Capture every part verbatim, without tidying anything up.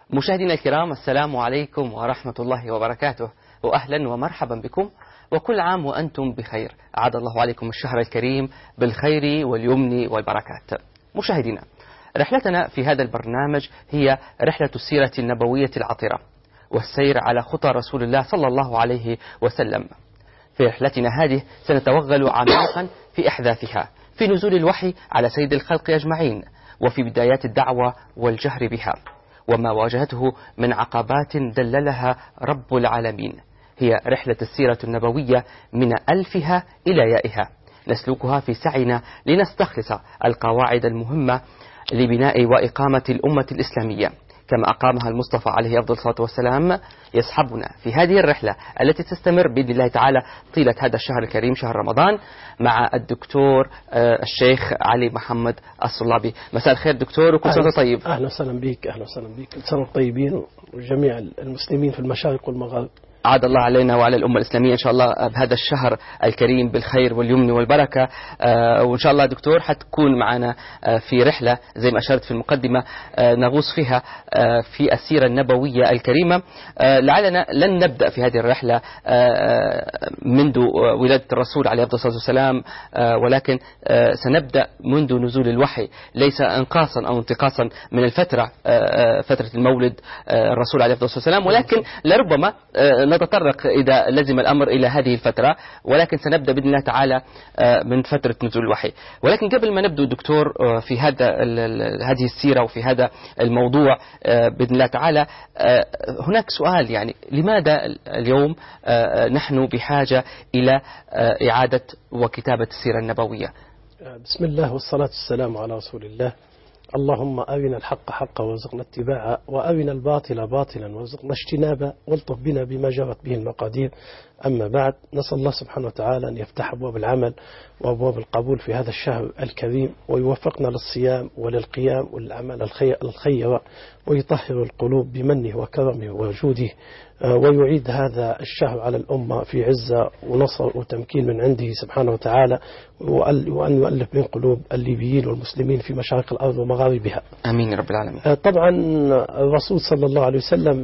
مشاهدينا الكرام، السلام عليكم ورحمة الله وبركاته، وأهلا ومرحبا بكم، وكل عام وأنتم بخير. أعاد الله عليكم الشهر الكريم بالخير واليمن والبركات. مشاهدينا، رحلتنا في هذا البرنامج هي رحلة السيرة النبوية العطرة والسير على خطى رسول الله صلى الله عليه وسلم. في رحلتنا هذه سنتوغل عميقا في أحداثها، في نزول الوحي على سيد الخلق أجمعين، وفي بدايات الدعوة والجهر بها، وما واجهته من عقبات دللها رب العالمين. هي رحلة السيرة النبوية من ألفها إلى يائها، نسلكها في سعينا لنستخلص القواعد المهمة لبناء وإقامة الأمة الإسلامية كما أقامها المصطفى عليه أفضل الصلاة والسلام. يصحبنا في هذه الرحلة التي تستمر بإذن الله تعالى طيلة هذا الشهر الكريم، شهر رمضان، مع الدكتور الشيخ علي محمد الصلابي. مساء الخير دكتور، وكل سنة طيب. أهلا وسهلا بك. أهلا وسهلا بك، كل سنة طيبين، وجميع المسلمين في المشارق والمغارب. عاد الله علينا وعلى الأمة الإسلامية إن شاء الله بهذا الشهر الكريم بالخير واليمن والبركة. آه وإن شاء الله دكتور حتكون معنا آه في رحلة زي ما أشرت في المقدمة آه نغوص فيها آه في السيرة النبوية الكريمة. آه لعلنا لن نبدأ في هذه الرحلة آه منذ ولادة الرسول عليه أفضل الصلاة والسلام، آه ولكن آه سنبدأ منذ نزول الوحي، ليس انقاصا أو انتقاصا من الفترة آه فترة المولد آه الرسول عليه أفضل الصلاة والسلام، ولكن لربما آه نتطرق إذا لزم الأمر إلى هذه الفترة، ولكن سنبدأ بإذن الله تعالى من فترة نزول الوحي. ولكن قبل ما نبدأ دكتور في هذا هذه السيرة وفي هذا الموضوع بإذن الله تعالى، هناك سؤال، يعني لماذا اليوم نحن بحاجة إلى إعادة وكتابة السيرة النبوية؟ بسم الله والصلاة والسلام على رسول الله. اللهم أرنا الحق حقا وارزقنا اتباعه، وأرنا الباطل باطلا وارزقنا اجتنابه، والطف بنا بما جرت به المقادير. أما بعد، نسأل الله سبحانه وتعالى أن يفتح أبواب العمل وأبواب القبول في هذا الشهر الكريم، ويوفقنا للصيام وللقيام والأعمال الخيرة، ويطهر القلوب بمنه وكرمه وجوده، ويعيد هذا الشهر على الأمة في عزة ونصر وتمكين من عنده سبحانه وتعالى، وأن يؤلف بين قلوب الليبيين والمسلمين في مشارق الأرض ومغاربها. آمين يا رب العالمين. طبعا الرسول صلى الله عليه وسلم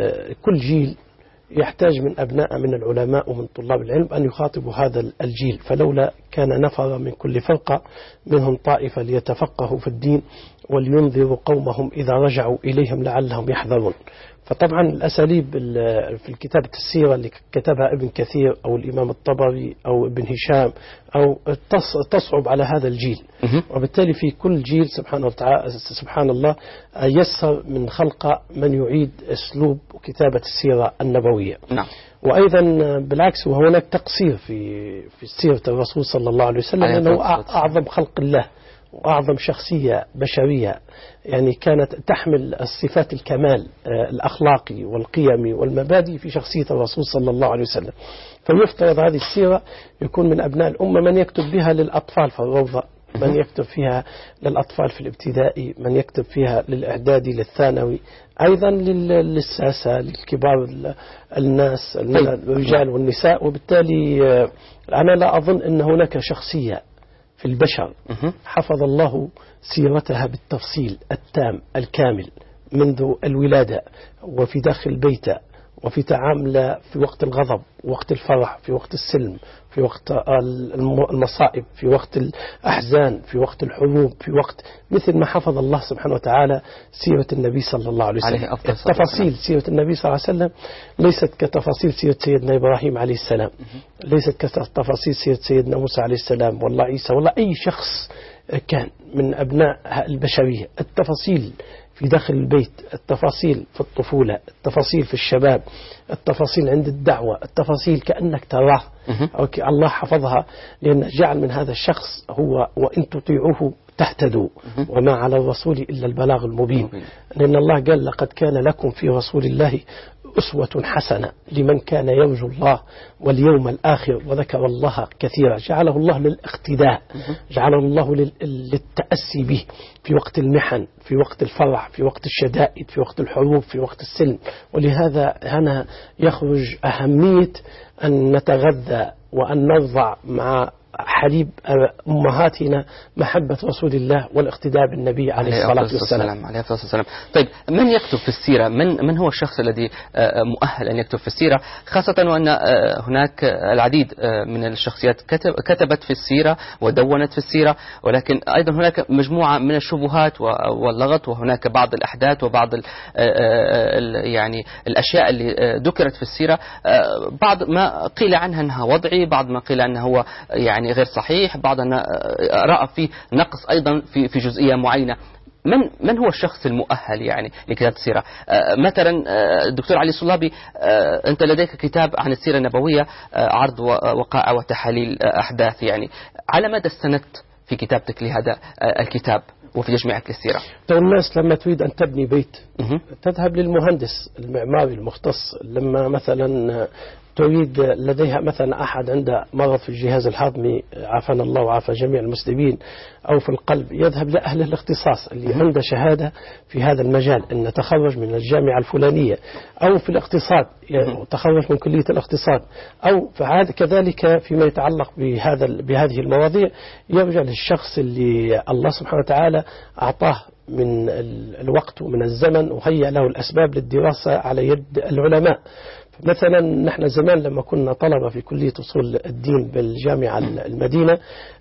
كل جيل يحتاج من أبناء من العلماء ومن طلاب العلم أن يخاطبوا هذا الجيل، فلولا كان نفر من كل فرقة منهم طائفة ليتفقهوا في الدين ولينذروا قومهم إذا رجعوا إليهم لعلهم يحذرون. فطبعا الأساليب في الكتابة السيرة اللي كتبها ابن كثير أو الإمام الطبري أو ابن هشام أو تصعب على هذا الجيل، وبالتالي في كل جيل سبحانه وتعالى سبحان الله يسر من خلق من يعيد أسلوب كتابة السيرة النبوية. نعم. وأيضا بالعكس، وهناك تقصير في في سيرة الرسول صلى الله عليه وسلم، لأنه أعظم خلق الله وأعظم شخصية بشرية، يعني كانت تحمل الصفات الكمال الأخلاقي والقيمي والمبادئ في شخصية الرسول صلى الله عليه وسلم. فيفترض هذه السيرة يكون من أبناء الأمة من يكتب بها للأطفال في الروضة، من يكتب فيها للأطفال في الابتدائي، من يكتب فيها للإعدادي للثانوي، أيضا للساسة للكبار الناس الرجال والنساء. وبالتالي أنا لا أظن أن هناك شخصية في البشر حفظ الله سيرتها بالتفصيل التام الكامل منذ الولادة وفي داخل البيت، وفي تعامله في وقت الغضب، وقت الفرح، في وقت السلم، في وقت المصائب، في وقت الأحزان، في وقت الحروب، في وقت مثل ما حفظ الله سبحانه وتعالى سيرة النبي صلى الله عليه وسلم. تفاصيل سيرة النبي صلى الله عليه وسلم ليست كتفاصيل سيرة سيدنا إبراهيم عليه السلام، ليست كتفاصيل سيرة سيدنا موسى عليه السلام والله عيسى والله أي شخص كان من أبناء البشرية. التفاصيل في داخل البيت، التفاصيل في الطفولة، التفاصيل في الشباب، التفاصيل عند الدعوة، التفاصيل كأنك تراه، أو الله حفظها، لأن جعل من هذا الشخص هو وإن تطيعوه تهتدوا وما على الرسول إلا البلاغ المبين. لأن الله قال لقد كان لكم في رسول الله أسوة حسنة لمن كان يرجو الله واليوم الآخر وذكر الله كثيرا. جعله الله للاقتداء، جعله الله للتأسي به في وقت المحن، في وقت الفرح، في وقت الشدائد، في وقت الحروب، في وقت السلم. ولهذا هنا يخرج أهمية أن نتغذى وأن نرضع مع حليب أمهاتنا محبة رسول الله والاقتداء بالنبي عليه الصلاة والسلام. عليه الصلاة والسلام. طيب من يكتب في السيرة؟ من من هو الشخص الذي مؤهل أن يكتب في السيرة، خاصة وأن هناك العديد من الشخصيات كتب كتبت في السيرة ودونت في السيرة، ولكن أيضا هناك مجموعة من الشبهات واللغط، وهناك بعض الأحداث وبعض ال يعني الأشياء اللي ذكرت في السيرة، بعض ما قيل عنها أنها وضعي، بعض ما قيل أنه هو يعني غير صحيح، بعض أنه رأى فيه نقص أيضا في في جزئية معينة. من من هو الشخص المؤهل يعني لكتابة السيرة؟ آه مثلا آه الدكتور علي الصلابي، آه أنت لديك كتاب عن السيرة النبوية، آه عرض وقائع وتحاليل آه أحداث، يعني على مدى استندت في كتابتك لهذا آه الكتاب وفي تجميعك للسيرة؟ الناس لما تريد أن تبني بيت تذهب للمهندس المعماري المختص. لما مثلا تريد لديها مثلا أحد عنده مرض في الجهاز الهضمي، عافانا الله وعافى جميع المسلمين، أو في القلب، يذهب لأهل الاختصاص اللي عنده شهادة في هذا المجال، أن تخرج من الجامعة الفلانية، أو في الاقتصاد تخرج من كلية الاقتصاد، أو فعاد كذلك فيما يتعلق بهذا بهذه المواضيع يرجع للشخص اللي الله سبحانه وتعالى أعطاه من الوقت ومن الزمن وهيأ له الأسباب للدراسة على يد العلماء. مثلا نحن زمان لما كنا طلبة في كلية أصول الدين بالجامعة المدينة،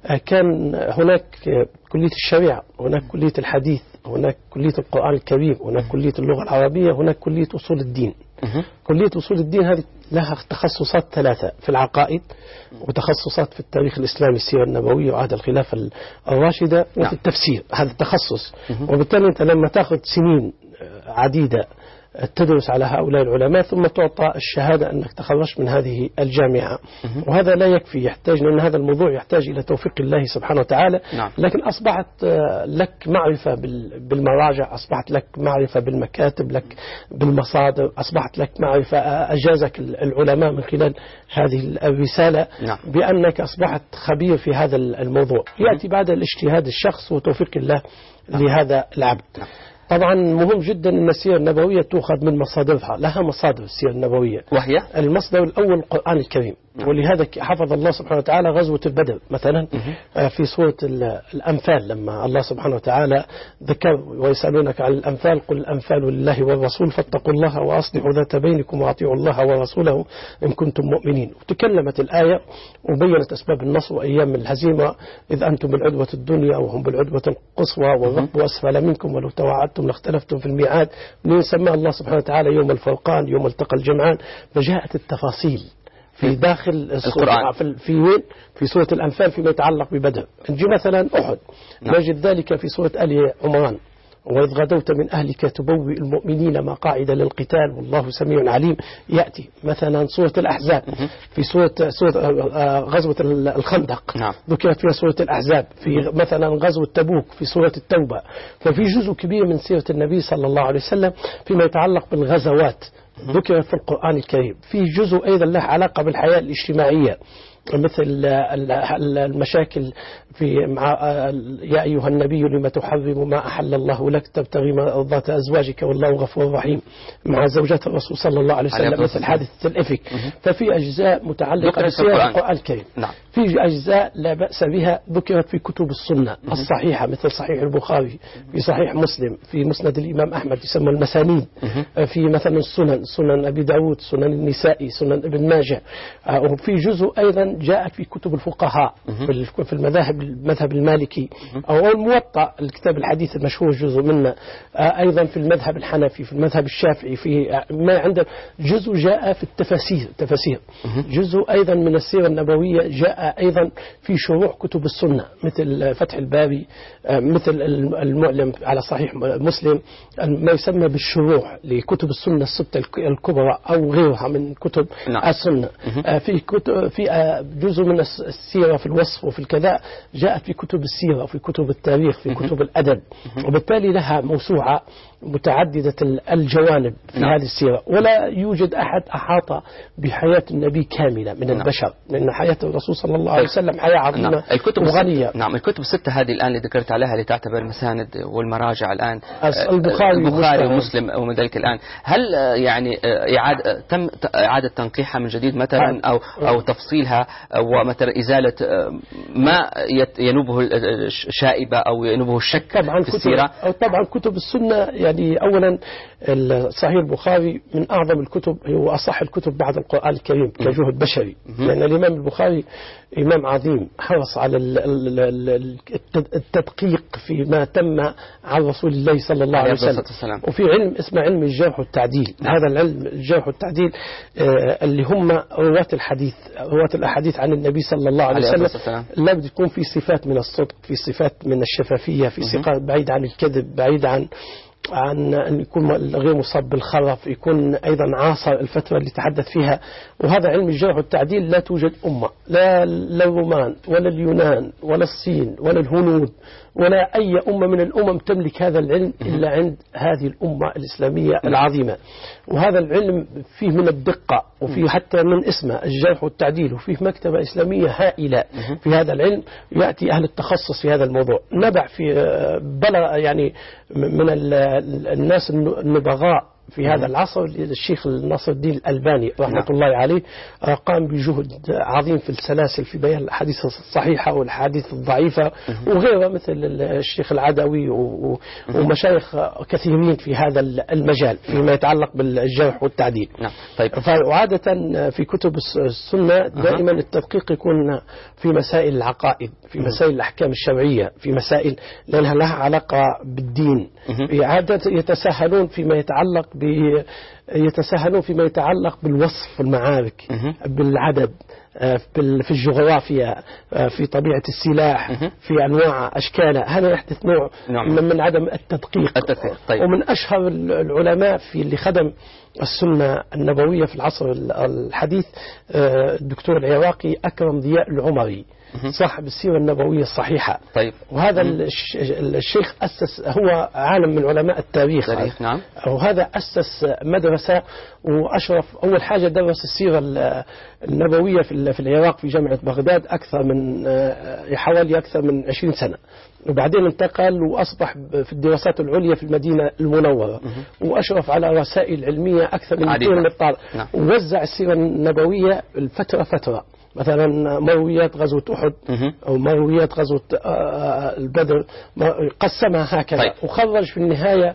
كان هناك كلية الشريعة، هناك كلية الحديث، هناك كلية القرآن الكريم، هناك كلية اللغة العربية، هناك كلية أصول الدين. كلية أصول الدين هذه لها تخصصات ثلاثة في العقائد، وتخصصات في التاريخ الإسلامي السيرة النبوية وعهد الخلافة الراشدة، وفي التفسير، هذا التخصص. وبالتالي أنت لما تأخذ سنين عديدة تدرس على هؤلاء العلماء ثم تعطى الشهادة أنك تخرجت من هذه الجامعة، وهذا لا يكفي، يحتاج، لأن هذا الموضوع يحتاج إلى توفيق الله سبحانه وتعالى. نعم. لكن أصبحت لك معرفة بالمراجع، أصبحت لك معرفة بالمكاتب، لك بالمصادر، أصبحت لك معرفة، أجازك العلماء من خلال هذه الرسالة. نعم. بأنك أصبحت خبير في هذا الموضوع. يأتي بعد الاجتهاد الشخص وتوفيق الله لهذا العبد. نعم. طبعا مهم جدا أن السيرة النبوية تؤخذ من مصادرها، لها مصادر السيرة النبوية، وهي المصدر الأول القرآن الكريم. ولهذا حفظ الله سبحانه وتعالى غزوة البدر مثلا في سورة الأنفال، لما الله سبحانه وتعالى ذكر ويسألونك عن الأنفال قل الأنفال لله والرسول فاتقوا الله وأصلحوا ذات بينكم وأطيعوا الله ورسوله إن كنتم مؤمنين. وتكلمت الآية وبينت أسباب النصر وأيام الهزيمة، إذ أنتم بالعدوة الدنيا وهم بالعدوة القصوى والركب أسفل منكم ولو تواعدتم لاختلفتم في الميعاد، من سمى الله سبحانه وتعالى يوم الفرقان، يوم التقى الجمعان. فجاءت التفاصيل في داخل القرآن في, في وين في سورة الأنفال فيما يتعلق ببدر. نجي مثلا أحد، نجد ذلك في سورة آل عمران، وإذ غدوت من أهلك تبوئ المؤمنين مقاعد للقتال والله سميع عليم. يأتي مثلا سورة الأحزاب في سورة, سورة غزوة الخندق، نعم. ذكرت فيها سورة الأحزاب، في مثلا غزوة تبوك في سورة التوبة. ففي جزء كبير من سيرة النبي صلى الله عليه وسلم فيما يتعلق بالغزوات ذكرت في القرآن الكريم. في جزء أيضا له علاقة بالحياة الاجتماعية، مثل المشاكل في مع يا أيها النبي لما تحرم ما أحل الله لك تبتغي مرضات أزواجك والله غفور رحيم، مع زوجات الرسول صلى الله عليه وسلم، مثل حادثة الإفك. ففي أجزاء متعلقة بسيرة القرآن الكريم. نعم. في أجزاء لا بأس بها ذكرت في كتب السنة الصحيحة، مثل صحيح البخاري، في صحيح مسلم، في مسند الإمام أحمد يسمى المسانيد، في مثلا السنن، سنن أبي داود، سنن النسائي، سنن ابن ماجه. وفي جزء أيضا جاءت في كتب الفقهاء في المذاهب، المذهب المالكي أو الموطأ، الكتاب الحديث المشهور جزء منه، أيضا في المذهب الحنفي، في المذهب الشافعي، في ما عنده جزء جاء في التفاسير تفاسير جزء أيضا من السيرة النبوية جاء أيضا في شروح كتب السنة، مثل فتح الباري، مثل المعلم على صحيح مسلم، ما يسمى بالشروح لكتب السنة الستة الكبرى أو غيرها من كتب نعم. السنة. في كتب في جزء من السيرة في الوصف وفي الكذا جاءت في كتب السيرة وفي كتب التاريخ في كتب الأدب، وبالتالي لها موسوعة متعددة الجوانب في نعم. هذه السيرة. ولا يوجد أحد أحاط بحياة النبي كاملة من نعم. البشر، لأن حياة الرسول صلى الله عليه وسلم حياة عظيمة نعم. الكتب وغنية. نعم. الكتب الستة هذه الآن اللي ذكرت عليها اللي تعتبر مساند والمراجع الآن البخاري, البخاري ومسلم ومن ذلك الآن، هل يعني يعني إعادة تم إعادة تنقيحها من جديد مثلا أو أو تفصيلها ومثلا إزالة ما ينوبه الشائبة أو ينوبه الشك طبعا في السيرة. أو طبعا كتب السنة يعني أولا صحيح البخاري من أعظم الكتب، هو أصح الكتب بعد القرآن الكريم كجهد بشري، لأن الإمام البخاري إمام عظيم حرص على التدقيق فيما تم عن رسول الله صلى الله عليه وسلم. وفي علم اسمه علم الجرح والتعديل. هذا العلم الجرح والتعديل اللي هم رواة الحديث، رواة الأحاديث عن النبي صلى الله عليه وسلم، لابد يكون في صفات من الصدق، في صفات من الشفافية، في صفات بعيد عن الكذب، بعيد عن عن أن يكون غير مصاب بالخرف، يكون أيضا عاصر الفترة اللي تحدث فيها. وهذا علم الجرح والتعديل لا توجد أمة، لا الرومان ولا اليونان ولا الصين ولا الهنود ولا أي أمة من الأمم تملك هذا العلم إلا عند هذه الأمة الإسلامية العظيمة. وهذا العلم فيه من الدقة، وفيه حتى من اسمه الجرح والتعديل، وفيه مكتبة إسلامية هائلة في هذا العلم، يأتي أهل التخصص في هذا الموضوع. نبع في بلغ يعني من الناس النبغاء في هذا العصر الشيخ ناصر الدين الألباني رحمة الله عليه، قام بجهد عظيم في السلاسل في بيان الأحاديث الصحيحة والأحاديث الضعيفة وغيرها، مثل الشيخ العدوي ومشايخ كثيرين في هذا المجال فيما يتعلق بالجرح والتعديل. طيب. فعادة في كتب السنة دائما التدقيق يكون في مسائل العقائد، في مسائل الأحكام الشرعية، في مسائل لأنها لها علاقة بالدين. عادة يتساهلون فيما يتعلق يتساهلون فيما يتعلق بالوصف والمعارك، بالعدد، في الجغرافيا، في طبيعة السلاح، في أنواع أشكالها. هذا يحدث نوع من عدم التدقيق. طيب. ومن أشهر العلماء في اللي خدم السنة النبوية في العصر الحديث الدكتور العراقي أكرم ضياء العمري صاحب السيرة النبوية الصحيحة. طيب. وهذا الشيخ أسس، هو عالم من علماء التاريخ. تاريخ. نعم. وهذا أسس مدرسة وأشرف أول حاجة درس السيرة النبوية في العراق في جامعة بغداد أكثر من حوالي أكثر من عشرين سنة، وبعدين انتقل وأصبح في الدراسات العليا في المدينة المنورة، وأشرف على رسائل علمية أكثر من مئتين من الطالب. ووزع السيرة النبوية الفترة فترة، مثلا مرويات غزوة أحد أو مرويات غزوة البدر، قسمها هكذا. طيب. وخرج في النهاية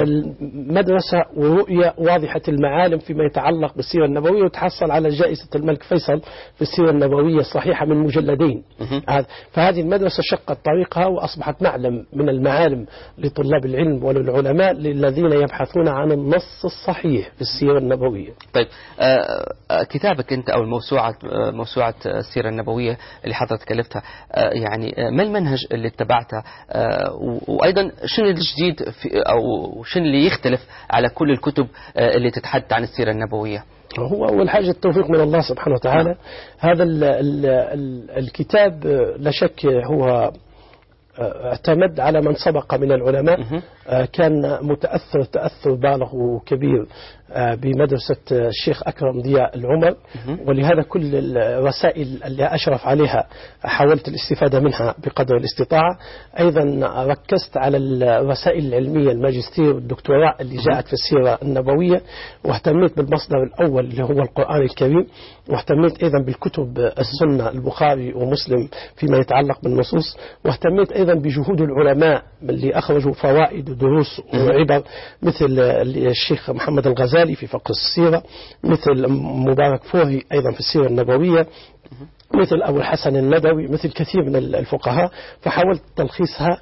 مدرسة ورؤية واضحة المعالم فيما يتعلق بالسيرة النبوية، وتحصل على جائزة الملك فيصل في السيرة النبوية الصحيحة من مجلدين. فهذه المدرسة شقت طريقها وأصبحت معلم من المعالم لطلاب العلم وللعلماء الذين يبحثون عن النص الصحيح في السيرة النبوية. طيب. آه كتابك أنت أو الموسوعة موسوعة السيرة النبوية اللي حضرتك ألفتها، يعني ما المنهج اللي اتبعته، وأيضا شنو الجديد في أو شنو اللي يختلف على كل الكتب اللي تتحدث عن السيرة النبوية؟ هو أول حاجة التوفيق من الله سبحانه وتعالى. هذا ال ال ال الكتاب لا شك هو اعتمد على من سبق من العلماء، كان متأثر تأثر بالغ وكبير بمدرسة الشيخ أكرم ضياء العمر، ولهذا كل الرسائل اللي أشرف عليها حاولت الاستفادة منها بقدر الاستطاعة. أيضا ركزت على الرسائل العلمية الماجستير والدكتوراه اللي جاءت في السيرة النبوية، واهتميت بالمصدر الأول اللي هو القرآن الكريم، واهتميت أيضا بالكتب السنة البخاري ومسلم فيما يتعلق بالنصوص، واهتميت أيضا بجهود العلماء اللي أخرجوا فوائد ودروس وعبر، مثل الشيخ محمد الغزالي في فقه السيرة، مثل مبارك فوري أيضا في السيرة النبوية، مثل أبو الحسن الندوي، مثل كثير من الفقهاء. فحاولت تلخيصها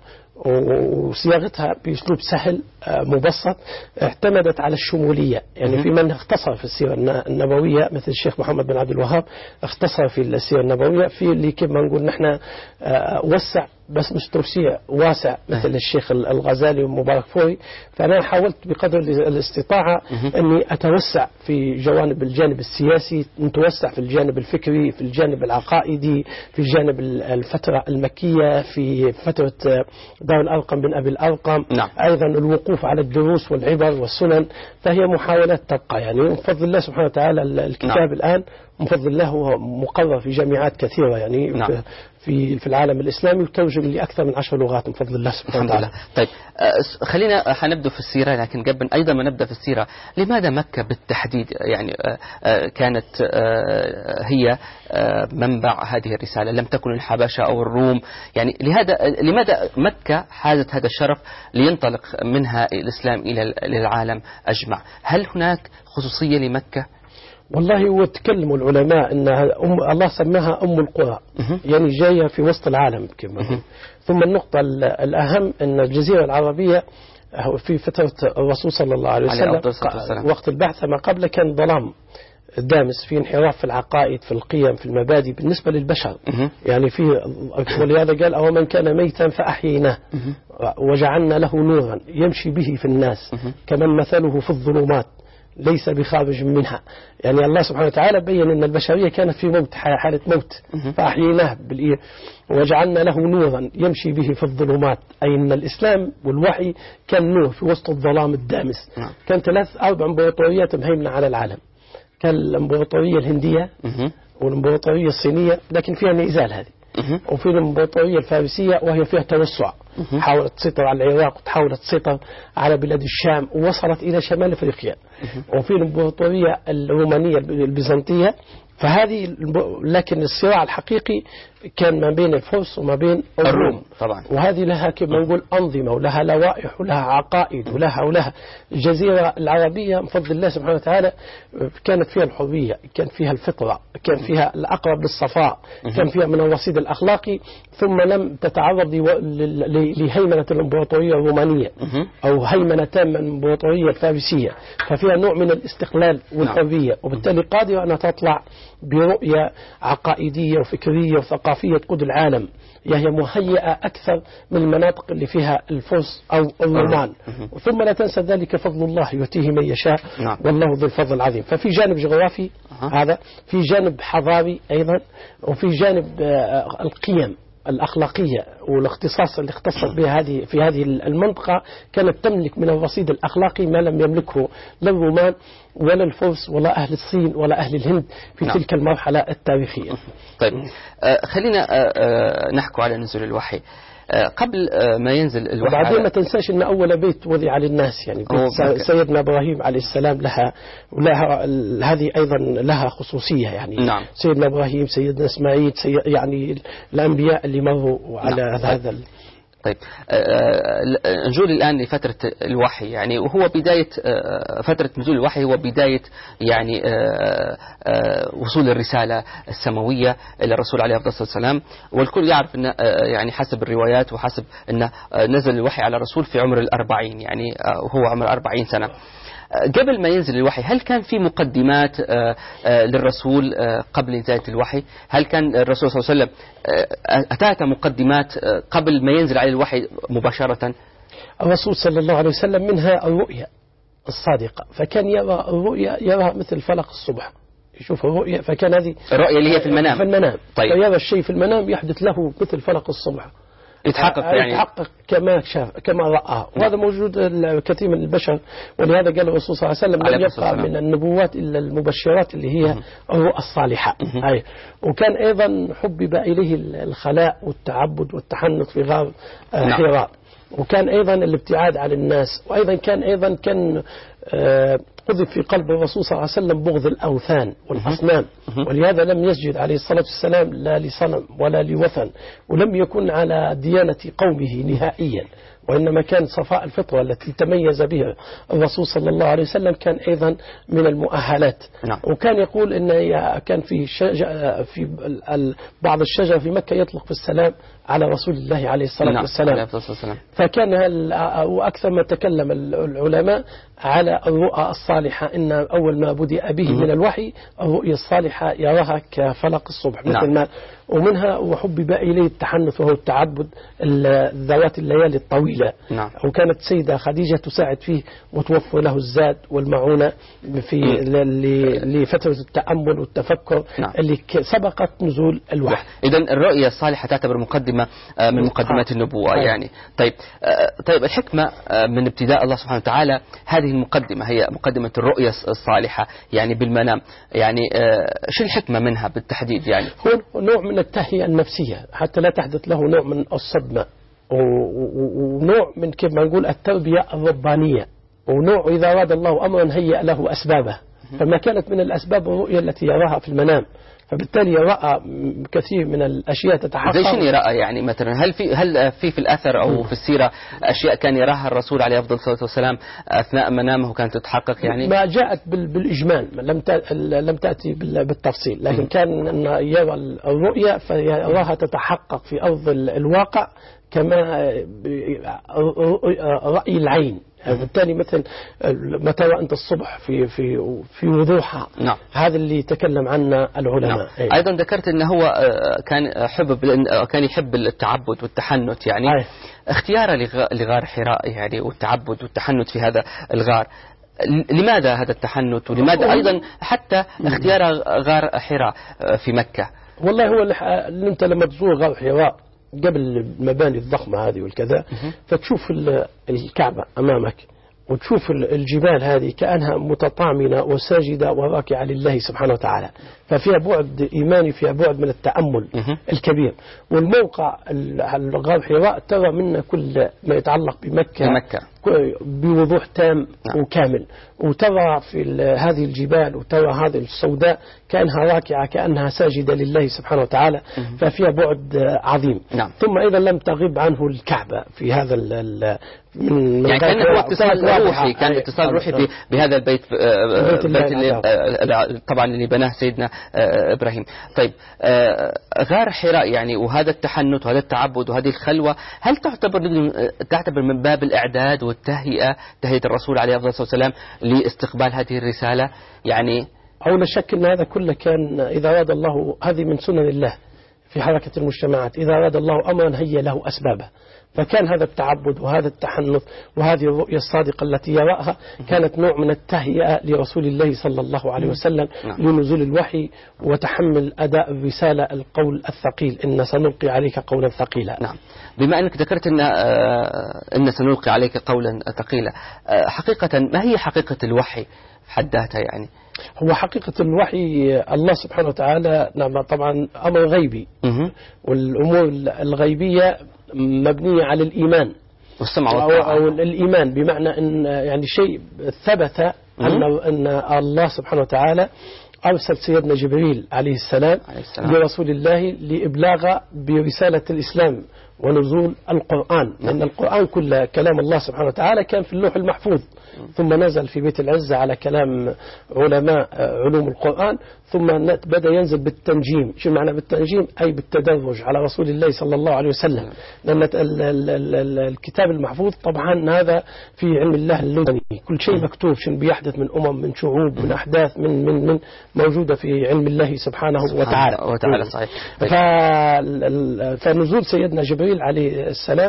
وصياغتها بأسلوب سهل مبسط، اعتمدت على الشمولية. يعني في من اختصر في السيرة النبوية مثل الشيخ محمد بن عبد الوهاب اختصر في السيرة النبوية، في اللي كما نقول نحن وسع بس مش توسيع واسع مثل الشيخ الغزالي ومبارك فوري. فأنا حاولت بقدر الاستطاعة أني أتوسع في جوانب الجانب السياسي، نتوسع في الجانب الفكري، في الجانب العقائدي، في جانب الفترة المكية، في فترة دار الأرقم بن أبي الأرقم. نعم. أيضا الوقوف على الدروس والعبر والسنن. فهي محاولات تبقى يعني من فضل الله سبحانه وتعالى. الكتاب نعم. الآن من فضل الله هو مقرر في جامعات كثيرة يعني نعم. في في العالم الإسلامي، وترجم لأكثر من عشر لغات بفضل الله سبحانه وتعالى. طيب خلينا حنبدأ في السيرة، لكن قبل أيضا ما نبدأ في السيرة، لماذا مكة بالتحديد يعني كانت هي منبع هذه الرسالة؟ لم تكن الحبشة أو الروم، يعني لهذا لماذا مكة حازت هذا الشرف لينطلق منها الإسلام إلى العالم أجمع؟ هل هناك خصوصية لمكة؟ والله هو تكلموا العلماء أنها أم الله سماها أم القرى، يعني جاية في وسط العالم كما. ثم النقطة الأهم أن الجزيرة العربية في فترة الرسول صلى الله عليه وسلم وقت البعث ما قبل كان ظلام دامس، في انحراف في العقائد، في القيم، في المبادئ بالنسبة للبشر. يعني في ولهذا قال أو من كان ميتا فأحييناه وجعلنا له نورا يمشي به في الناس كمن مثله في الظلمات ليس بخارج منها. يعني الله سبحانه وتعالى بين أن البشرية كانت في موت، حالة موت، فأحييناه بالإيه وجعلنا له نورا يمشي به في الظلمات، أي أن الإسلام والوحي كان نور في وسط الظلام الدامس. كان ثلاث أربع امبراطوريات مهيمنة على العالم، كان الامبراطورية الهندية والامبراطورية الصينية لكن فيها نزال هذه، وفي الامبراطورية الفارسية وهي فيها توسع، حاولت تسيطر على العراق وتحاولت تسيطر على بلاد الشام ووصلت إلى شمال أفريقيا، وفي الامبراطورية الرومانية البيزنطية. فهذه لكن الصراع الحقيقي كان ما بين الفرس وما بين الروم طبعا، وهذه لها كما نقول أنظمة ولها لوائح ولها عقائد ولها ولها الجزيرة العربية بفضل الله سبحانه وتعالى كانت فيها الحرية، كان فيها الفطرة، كان فيها الأقرب للصفاء، كان فيها من الرصيد الأخلاقي، ثم لم تتعرض لهيمنة الإمبراطورية الرومانية أو هيمنة تامة من الإمبراطورية الفارسية، ففيها نوع من الاستقلال والحرية، وبالتالي قادرة أن تطلع برؤية عقائدية وفكرية وثقافية تقود العالم، هي مهيئة أكثر من المناطق اللي فيها الفرس أو الرومان. ثم لا تنسى ذلك فضل الله يؤتيه من يشاء والله ذو الفضل العظيم. ففي جانب جغرافي هذا، في جانب حضاري أيضا، وفي جانب القيم الأخلاقية والاختصاص اللي اختصت بها هذه في هذه المنطقة، كانت تملك من الرصيد الأخلاقي ما لم يملكه لا الرومان ولا الفرس ولا أهل الصين ولا أهل الهند في نعم. تلك المرحلة التاريخية. طيب آه خلينا آه نحكي على نزول الوحي. آه قبل آه ما ينزل الوحي، وبعدين ما تنساش أن أول بيت وضع للناس يعني بيت سيدنا إبراهيم عليه السلام لها ولها هذه أيضا لها خصوصية يعني. نعم. سيدنا إبراهيم، سيدنا إسماعيل، سيد يعني الأنبياء اللي مروا على نعم. هذا ال... طيب نزول الآن لفترة الوحي، يعني وهو بداية فترة نزول الوحي، هو بداية يعني وصول الرسالة السماوية إلى الرسول عليه الصلاة والسلام، والكل يعرف أن يعني حسب الروايات وحسب أن نزل الوحي على الرسول في عمر الأربعين، يعني وهو عمر أربعين سنة. قبل ما ينزل الوحي هل كان في مقدمات للرسول قبل نزاية الوحي؟ هل كان الرسول صلى الله عليه وسلم أتاته مقدمات قبل ما ينزل عليه الوحي مباشرة؟ الرسول صلى الله عليه وسلم منها الرؤيا الصادقة، فكان يرى الرؤيا يرى مثل فلق الصبح، يشوف الرؤيا، فكان هذه الرؤيا اللي هي في المنام، في المنام. طيب. فيرى الشيء في المنام يحدث له مثل فلق الصبح، يتحقق يعني يتحقق كما شاف كما رأى. وهذا موجود كثير من البشر، ولهذا قال الرسول صلى الله عليه وسلم لم يبقى من النبوات إلا المبشرات اللي هي الرؤى الصالحة. أي. وكان أيضا حبب إليه الخلاء والتعبد والتحنث في غار حراء، وكان أيضا الابتعاد عن الناس، وأيضا كان أيضا كان قذف في قلب الرسول صلى الله عليه وسلم بغض الأوثان والأصنام، ولهذا لم يسجد عليه الصلاة والسلام لا لصنم ولا لوثن، ولم يكن على ديانة قومه نهائيا، وإنما كان صفاء الفطرة التي تميز بها الرسول صلى الله عليه وسلم كان أيضا من المؤهلات. نعم. وكان يقول إن كان في شجر في بعض الشجر في مكة يطلق في السلام على رسول الله عليه الصلاة نعم. والسلام. فكان وأكثر ما تكلم العلماء على الرؤى الصالحة، إن أول ما بدأ به من الوحي الرؤيا الصالحة يراها كفلق الصبح مثل ما، ومنها وحبب إليه التحنث وهو التعبد ذوات الليالي الطويلة. نعم. وكانت سيدة خديجة تساعد فيه وتوفر له الزاد والمعونة في لفترة التأمل والتفكر نعم. اللي سبقت نزول الوحي. إذن الرؤيا الصالحة تعتبر مقدمة من مقدمات النبوة. طيب. يعني طيب طيب الحكمة من ابتداء الله سبحانه وتعالى هذه هذه المقدمة هي مقدمة الرؤية الصالحة يعني بالمنام، يعني شو الحكمة منها بالتحديد؟ يعني هو نوع من التهيئة النفسية حتى لا تحدث له نوع من الصدمة، ونوع من كيف ما نقول التربية الربانية، ونوع إذا أراد الله أمرا هيأ له أسبابه. فما كانت من الأسباب الرؤية التي يراها في المنام، فبالتالي رأى كثير من الأشياء تتحقق. زي شنو رأى يعني مثلا؟ هل في هل في في الأثر أو في السيرة أشياء كان يراها الرسول عليه أفضل الصلاة والسلام أثناء منامه كانت تتحقق؟ يعني ما جاءت بالإجمال، لم لم تأتي بالتفصيل، لكن كان أن يرى الرؤيا فيراها تتحقق في أرض الواقع كما رأي العين. بالتالي مثل ما ترى أنت الصبح في في في وضوحها. نعم. هذا اللي تكلم عنه العلماء. نعم. أيه. أيضا ذكرت أنه هو كان حب كان يحب التعبد والتحنت، يعني أيه. اختياره لغار حراء يعني والتعبد والتحنت في هذا الغار، لماذا هذا التحنت؟ ولماذا أيضا حتى اختيار غار حراء في مكة؟ والله هو اللي أنت لما تزور غار حراء قبل المباني الضخمة هذه والكذا، فتشوف الكعبة أمامك وتشوف الجبال هذه كأنها متطامنة وساجدة وراكعة لله سبحانه وتعالى، ففيها بعد إيماني، فيها بعد من التأمل الكبير. والموقع الغار حراء ترى منه كل ما يتعلق بمكة مكة بوضوح تام وكامل، وترى في هذه الجبال وترى هذه السوداء كأنها راكعة كأنها ساجدة لله سبحانه وتعالى، ففيها بعد عظيم. نعم. ثم أيضا لم تغيب عنه الكعبة في هذا من يعني كان هو اتصال روحي، كان اتصال روحي بهذا البيت، بيت اللي طبعا اللي بناه سيدنا إبراهيم. طيب غار حراء يعني وهذا التحنت وهذا التعبد وهذه الخلوة، هل تعتبر تعتبر من باب الإعداد والتهيئة، تهيئة الرسول عليه الصلاة والسلام لاستقبال هذه الرسالة؟ يعني أو لا شك أن هذا كله كان إذا أراد الله، هذه من سنن الله في حركة المجتمعات، إذا أراد الله أمرا هيا له أسبابه. فكان هذا التعبد وهذا التحنث وهذه الرؤية الصادقة التي يراها كانت نوع من التهيئة لرسول الله صلى الله عليه وسلم لنزول الوحي وتحمل أداء الرسالة القول الثقيل، إن سنلقي عليك قولا ثقيلا. نعم. بما أنك ذكرت إن إن سنلقي عليك قولا ثقيلا، حقيقة ما هي حقيقة الوحي حد ذاتها؟ يعني هو حقيقة الوحي الله سبحانه وتعالى نعم طبعا أمر غيبي، والأمور الغيبية مبنية على الإيمان والسمع والطاعة، أو, أو الإيمان بمعنى أن يعني شيء ثبت أن, أن الله سبحانه وتعالى أرسل سيدنا جبريل عليه السلام, عليه السلام لرسول الله لإبلاغ برسالة الإسلام ونزول القرآن، لأن القرآن كله كلام الله سبحانه وتعالى كان في اللوح المحفوظ، ثم نزل في بيت العزة على كلام علماء علوم القرآن، ثم بدأ ينزل بالتنجيم. شو معنى بالتنجيم؟ أي بالتدرج على رسول الله صلى الله عليه وسلم، لأن الكتاب المحفوظ طبعا هذا في علم الله اللدني، كل شيء مكتوب، شنو بيحدث من أمم من شعوب من أحداث من من من موجودة في علم الله سبحانه وتعالى. وتعالى صحيح. فنزول سيدنا جبريل عليه السلام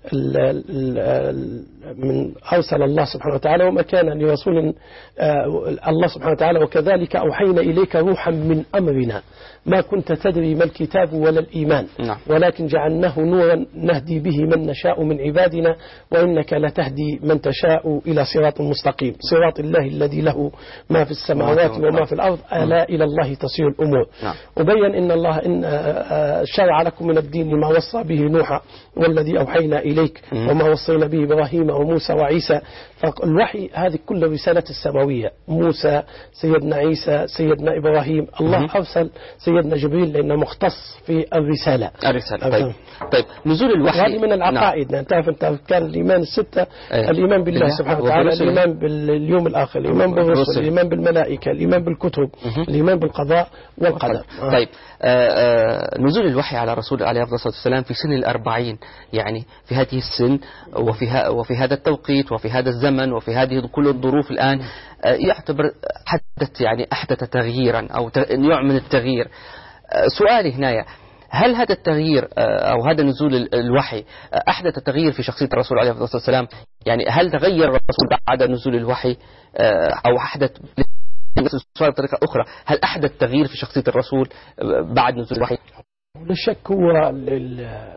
من أرسل الله سبحانه وتعالى، وما كان لرسول الله سبحانه وتعالى وكذلك أوحينا إليك روحا من أمرنا ما كنت تدري ما الكتاب ولا الإيمان ولكن جعلناه نورا نهدي به من نشاء من عبادنا وإنك لتهدي من تشاء إلى صراط مستقيم، صراط الله الذي له ما في السماوات وما في الأرض، ألا إلى الله تصير الأمور. وبين إن الله إن شرع لكم من الدين ما وصى به نوحا والذي أوحينا إليك وما وصينا به إبراهيم وموسى وعيسى. فالوحي هذه كل رسالة السماوية، موسى سيدنا عيسى سيدنا إبراهيم، الله أرسل سيدنا جبريل لأنه مختص في الرسالة. الرسالة. طيب. طيب نزول الوحي هذه من العقائد. نعم. تعرف أنت كان الإيمان الستة، أيه. الإيمان بالله سبحانه وتعالى، الإيمان باليوم الآخر، الإيمان بالرسل، الإيمان بالملائكة، الإيمان بالكتب، الإيمان بالقضاء والقدر. آه. طيب آه آه نزول الوحي على رسول عليه الصلاة والسلام في سن الأربعين، يعني في هذه السن وفي وفي هذا التوقيت وفي هذا الزمن وفي هذه كل الظروف الآن آه يعتبر حدث يعني أحدث تغييرا أو نوع من التغيير. آه سؤالي هنا، هل هذا التغيير أو هذا نزول الوحي أحدث تغيير في شخصية الرسول عليه الصلاة والسلام؟ يعني هل تغير الرسول بعد نزول الوحي أو أحدث سؤال بطريقة أخرى، هل أحدث تغيير في شخصية الرسول بعد نزول الوحي؟ لا شك هو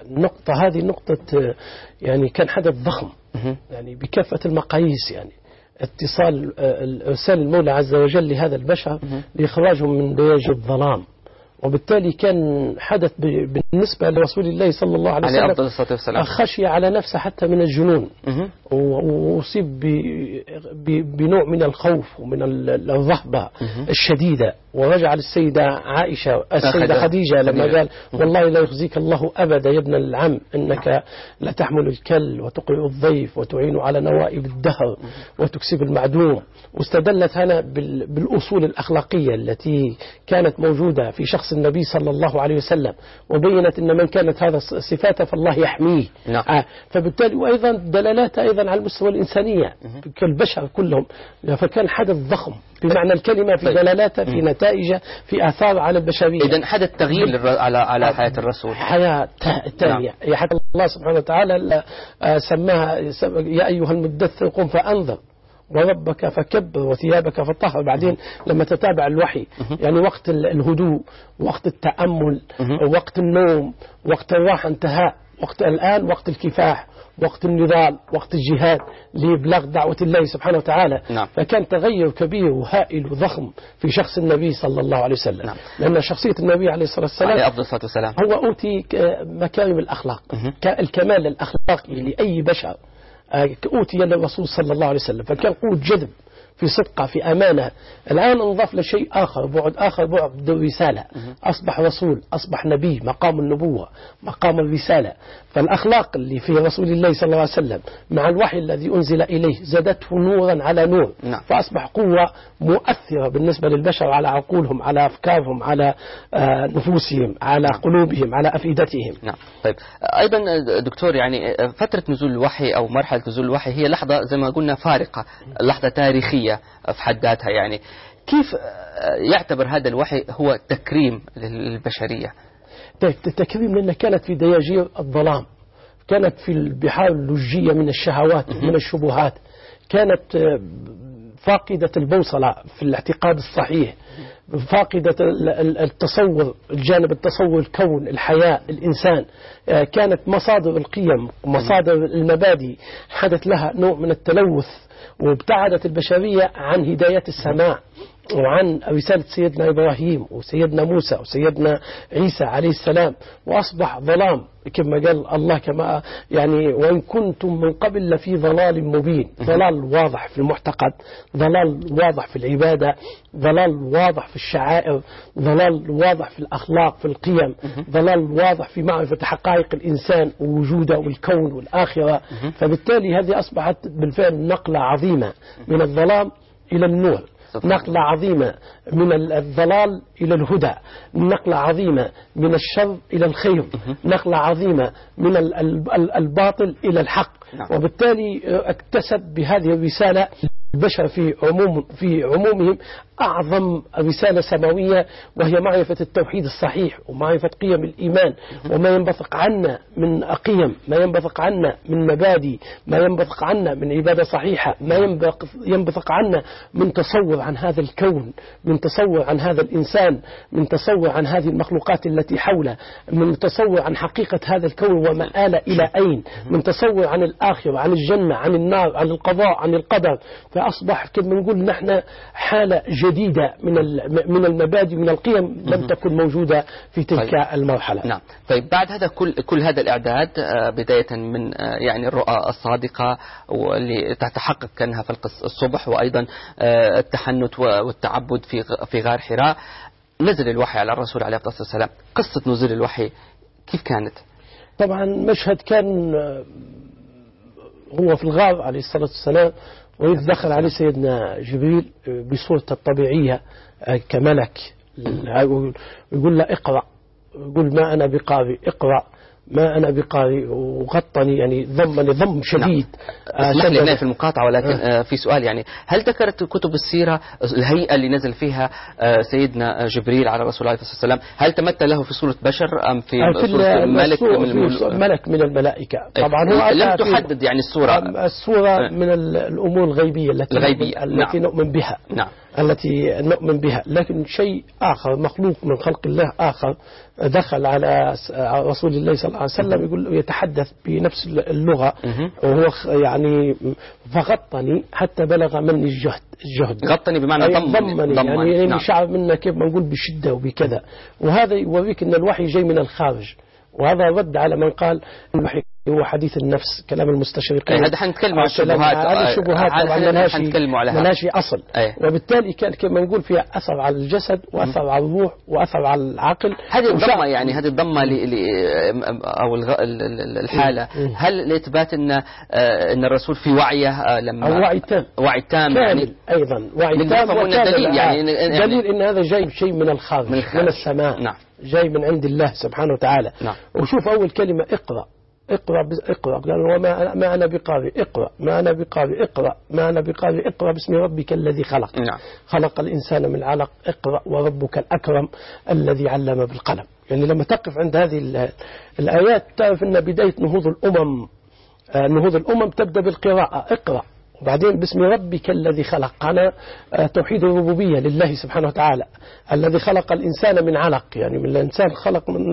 النقطة هذه نقطة يعني كان حدث ضخم يعني بكافة المقاييس، يعني اتصال إرسال المولى عز وجل لهذا البشر لإخراجهم من دياج الظلام. وبالتالي كان حدث بالنسبة لرسول الله صلى الله عليه وسلم عليه أفضل الصلاة والسلام خشي على نفسه حتى من الجنون، وأصيب بنوع من الخوف ومن الرهبة الشديدة. ورجع للسيدة عائشة السيدة خديجة لما قال والله لا يخزيك الله أبدا يا ابن العم إنك لا تحمل الكل وتقرئ الضيف وتعين على نوائب الدهر وتكسب المعدوم. واستدلت هنا بالأصول الأخلاقية التي كانت موجودة في شخص النبي صلى الله عليه وسلم، وبينت أن من كانت هذا صفاته فالله يحميه. نعم. آه فبالتالي وأيضا دلالات أيضا على المستوى الإنسانية كالبشر كلهم، فكان حدث ضخم بمعنى الكلمة في دلالاتها في نتائج في آثار على البشرية. إذن حدث تغيير على على حياة الرسول، حياة تانية. نعم. حتى الله سبحانه وتعالى سماها يا أيها المدثر قم فأنذر وربك فكبر وثيابك فطهر. بعدين لما تتابع الوحي يعني وقت الهدوء، وقت التأمل، وقت النوم، وقت الراحة انتهى، وقت الآن وقت الكفاح، وقت النضال، وقت الجهاد لإبلاغ دعوة الله سبحانه وتعالى. نعم. فكان تغير كبير وهائل وضخم في شخص النبي صلى الله عليه وسلم. نعم. لأن شخصية النبي عليه الصلاة والسلام عليه أفضل الصلاة والسلام هو أوتي مكارم الأخلاق، الكمال الأخلاقي لأي بشر أوتي للرسول صلى الله عليه وسلم. فكان قوة جذب في صدقه في أمانة. الآن انضاف لشيء آخر، بعد آخر، بعد الرسالة. أصبح رسول، أصبح نبي، مقام النبوة، مقام الرسالة. فالأخلاق اللي في رسول الله صلى الله عليه وسلم مع الوحي الذي أنزل إليه زادته نورا على نور. نعم. فأصبح قوة مؤثرة بالنسبة للبشر على عقولهم، على أفكارهم، على نفوسهم، على قلوبهم، على أفئدتهم. نعم. طيب أيضا دكتور، يعني فترة نزول الوحي أو مرحلة نزول الوحي هي لحظة زي ما قلنا فارقة، لحظة تاريخية في حد ذاتها. يعني كيف يعتبر هذا الوحي هو تكريم للبشرية؟ تكريم لأنها كانت في دياجير الظلام، كانت في البحار اللجية من الشهوات من الشبهات، كانت فاقدة البوصلة في الاعتقاد الصحيح، فاقدة التصور، الجانب التصور، الكون، الحياة، الإنسان. كانت مصادر القيم ومصادر المبادئ حدث لها نوع من التلوث، وابتعدت البشرية عن هداية السماء وعن رسالة سيدنا إبراهيم وسيدنا موسى وسيدنا عيسى عليه السلام، وأصبح ظلام كما قال الله، كما يعني وإن كنتم من قبل لفي ضلال مبين. ضلال واضح في المعتقد، ضلال واضح في العبادة، ضلال واضح في الشعائر، ضلال واضح في الأخلاق، في القيم، ضلال واضح في معرفة حقائق الإنسان ووجوده والكون والآخرة. فبالتالي هذه أصبحت بالفعل نقلة عظيمة من الظلام إلى النور، نقلة عظيمة من الضلال إلى الهدى، نقلة عظيمة من الشر إلى الخير، نقلة عظيمة من الباطل إلى الحق. وبالتالي اكتسب بهذه الرسالة البشر في عموم في عمومهم أعظم رسالة سماوية، وهي معرفة التوحيد الصحيح ومعرفة قيم الإيمان وما ينبثق عنا من قيم، ما ينبثق عنا من مبادئ، ما ينبثق عنا من عبادة صحيحة، ما ينبثق عنا من تصور عن هذا الكون، من تصور عن هذا الإنسان، من تصور عن هذه المخلوقات التي حوله، من تصور عن حقيقة هذا الكون ومآل إلى أين، من تصور عن الآخرة، عن الجنة، عن النار، عن القضاء، عن القدر. فأصبح كما نقول نحن حالة جديدة من من المبادئ، من القيم لم تكن موجودة في تلك طيب. المرحلة. نعم. طيب بعد هذا كل كل هذا الإعداد بداية من يعني الرؤى الصادقة واللي تتحقق كأنها في الصبح، وأيضا التحنت والتعبد في في غار حراء، نزل الوحي على الرسول عليه الصلاة والسلام. قصة نزول الوحي كيف كانت؟ طبعا مشهد كان هو في الغار عليه الصلاة والسلام، وإذ دخل عليه سيدنا جبريل بصورته الطبيعية كملك، يقول له اقرأ، يقول ما أنا بقارئ، اقرأ ما أنا بقارئ، وغطني يعني ضمني ضم شديد. اسمح لي هنا في المقاطعة، ولكن آه. في سؤال، يعني هل ذكرت كتب السيرة الهيئة اللي نزل فيها آه سيدنا جبريل على الرسول عليه الصلاة والسلام؟ هل تمثل له في صورة بشر أم في آه صورة ملك من ملك من الملائكة؟ طبعا هو لم تحدد يعني الصورة الصورة آه. من الأمور الغيبية التي الغيبية. التي نعم. نؤمن بها نعم. التي نؤمن بها، لكن شيء آخر مخلوق من خلق الله آخر دخل على رسول الله صلى الله الله عليه وسلم يقول يتحدث بنفس اللغة وهو يعني فغطني حتى بلغ مني الجهد الجهد غطني بمعنى ضمني, ضمني يعني نعم. شعر منا كيف ما نقول بشدة وبكذا، وهذا يوريك أن الوحي جاي من الخارج، وهذا رد على من قال الوحي هو حديث النفس كلام المستشرقين. هذا حنتكلم عن الشبهات، هذه الشبهات طبعا حنتكلم عليها ملهاش أصل. أيه. وبالتالي كان كما نقول فيها أثر على الجسد وأثر على الروح وأثر على العقل. هذه الضمة يعني هذه الضمة أو الحالة هل لإثبات أن أن الرسول في وعيه لما أو وعي تام وعي تام يعني أيضا وعي تام دليل يعني دليل أن هذا جاي شيء من الخارج من, من السماء نعم. جاي من عند الله سبحانه وتعالى. نعم. وشوف أول كلمة اقرأ اقرأ اقرأ قال وما ما أنا بقارئ اقرأ ما أنا بقارئ اقرأ ما أنا بقارئ اقرأ باسم ربك الذي خلق. نعم. خلق الإنسان من علق اقرأ وربك الأكرم الذي علم بالقلم. يعني لما تقف عند هذه الآيات تعرف أن بداية نهوض الأمم نهوض الأمم تبدأ بالقراءة اقرأ، وبعدين باسم ربك الذي خلق. أنا توحيد الربوبية لله سبحانه وتعالى الذي خلق الإنسان من علق، يعني من الإنسان خلق من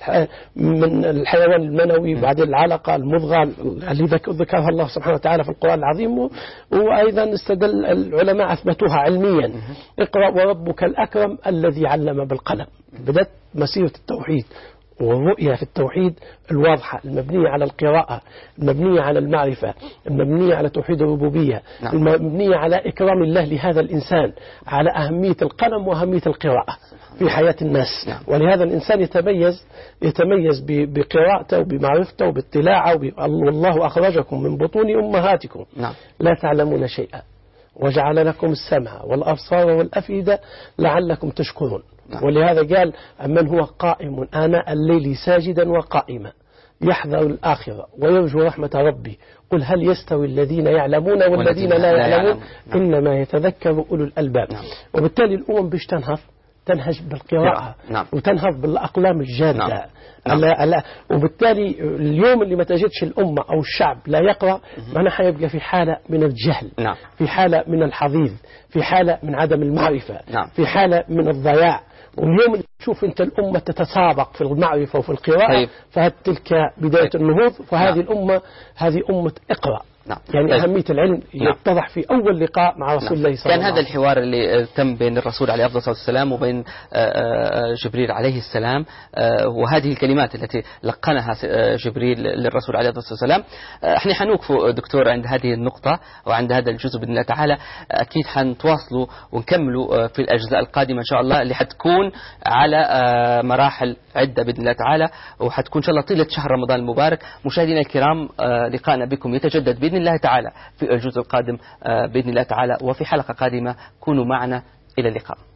من الحيوان المنوي، بعدين العلقة المضغة اللي ذكرها الله سبحانه وتعالى في القرآن العظيم، وأيضا استدل العلماء أثبتوها علميا. اقرأ وربك الأكرم الذي علم بالقلم. بدأت مسيرة التوحيد والرؤية في التوحيد الواضحة المبنية على القراءة، المبنية على المعرفة، المبنية على توحيد الربوبية. نعم. المبنية على إكرام الله لهذا الإنسان، على أهمية القلم وأهمية القراءة في حياة الناس. نعم. ولهذا الإنسان يتميز يتميز بقراءته وبمعرفته وباطلاعه وب... والله أخرجكم من بطون أمهاتكم. نعم. لا تعلمون شيئا وجعل لكم السمع والأبصار والأفئدة لعلكم تشكرون. نعم. ولهذا قال من هو قائم آناء الليل ساجدا وقائما يحذر الآخرة ويرجو رحمة ربي قل هل يستوي الذين يعلمون والذين لا يعلمون نعم. إنما يتذكر أولو الألباب. نعم. وبالتالي الأمم باش تنهض تنهج بالقراءة. نعم. وتنهض بالأقلام الجادة. نعم. نعم. ألا ألا وبالتالي اليوم اللي ما تجدش الأمة أو الشعب لا يقرأ معناه حيبقى في حالة من الجهل. نعم. في حالة من الحضيض، في حالة من عدم المعرفة. نعم. في حالة من الضياع. واليوم تشوف أنت الأمة تتسابق في المعرفة وفي القراءة. طيب. فهتلك بداية طيب. النهوض. فهذه نعم. الأمة هذه أمة اقرأ. نعم. يعني طيب. أهمية العلم نعم. يتضح في أول لقاء مع رسول نعم. الله صلى الله عليه وسلم. كان هذا الحوار اللي تم بين الرسول عليه الصلاة والسلام وبين جبريل عليه السلام، وهذه الكلمات التي لقنها جبريل للرسول عليه الصلاة والسلام. احنا حنوقف دكتور عند هذه النقطة وعند هذا الجزء بإذن الله تعالى. أكيد حنتواصلوا ونكملوا في الأجزاء القادمة إن شاء الله اللي حتكون على مراحل عدة بإذن الله تعالى، وحتكون إن شاء الله طيلة شهر رمضان المبارك. مشاهدينا الكرام لقاءنا بكم يتجدد بإذن الله تعالى في الجزء القادم بإذن الله تعالى، وفي حلقة قادمة كونوا معنا. إلى اللقاء.